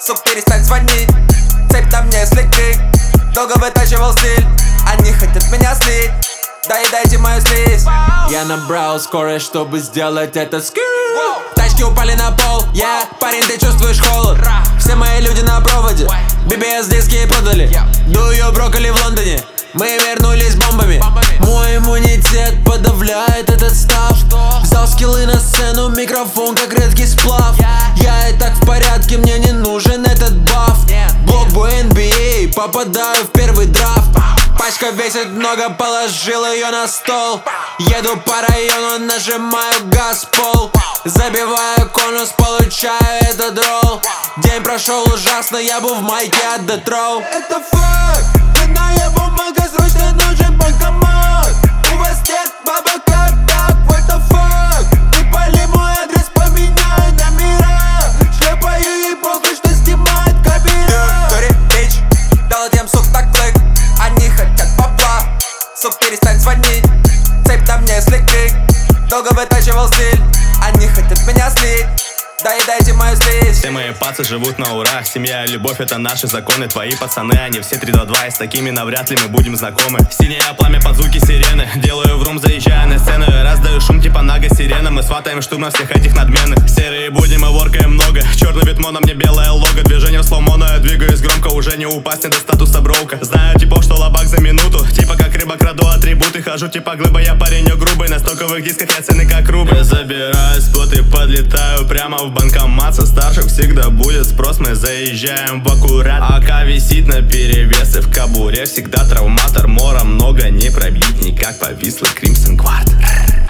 Сук, перестань звонить, цепь на мне слегка. Долго вытачивал стиль, они хотят меня слить. Доедайте мою слизь. Я набрал скорость, чтобы сделать это скрю. Тачки упали на пол, парень, ты чувствуешь холод. Все мои люди на проводе, BBS диски продали. Дую брокколи в Лондоне, мы вернулись бомбами. Мой иммунитет подавляет этот став. Взял скиллы на сцену, микрофон как редкий сплав. Я и так в порядке, мне не нужен этот баф. Блокбой NBA, попадаю в первый драфт. Пачка весит много, положил ее на стол. Еду по району, нажимаю газ в пол. Забиваю конус, получаю этот ролл. День прошел ужасно, я был в майке от Death Row. Это факт, цветная бумага, срочно нужен банкомат. У вас нет бабок, как так, what the fuck? Не пали мой адрес, поменяй номера. Шлепаю ей похуй, что снимает камера. Dirty bitch, дал тем сук так клик. Они хотят бабла, сук, перестань звонить. Цепь на мне слегка, долго вытачивал стиль. Они хотят меня слить. Доедайте мою слизь. Все мои пацы живут на ура. Семья и любовь — это наши законы. Твои пацаны, они все 3-2-2. И с такими навряд ли мы будем знакомы. Синее пламя под звуки сирены. Делаю врум, заезжая на сцену. И раздаю шум типа нага сирена. Мы сватаем штурм на всех этих надменных. Серые будем и воркаем много. Черный ветмо, на мне белое лого. Движение в слоумо, но я двигаюсь громко. Уже не упасть, не до статуса броука. Знаю типов, что лобак за минуту. Типа как рыба, краду атрибуты. Хожу типа глыба, я паренек грубый. На стоковых дисках я цены как рубль. Я забираю спот и подлетаю прямо в банкомат. Со старших всегда будет спрос, мы заезжаем в аккурат. АК висит на перевес и в кобуре всегда травматор. Мора много не пробить, никак повисла Crimson Guard.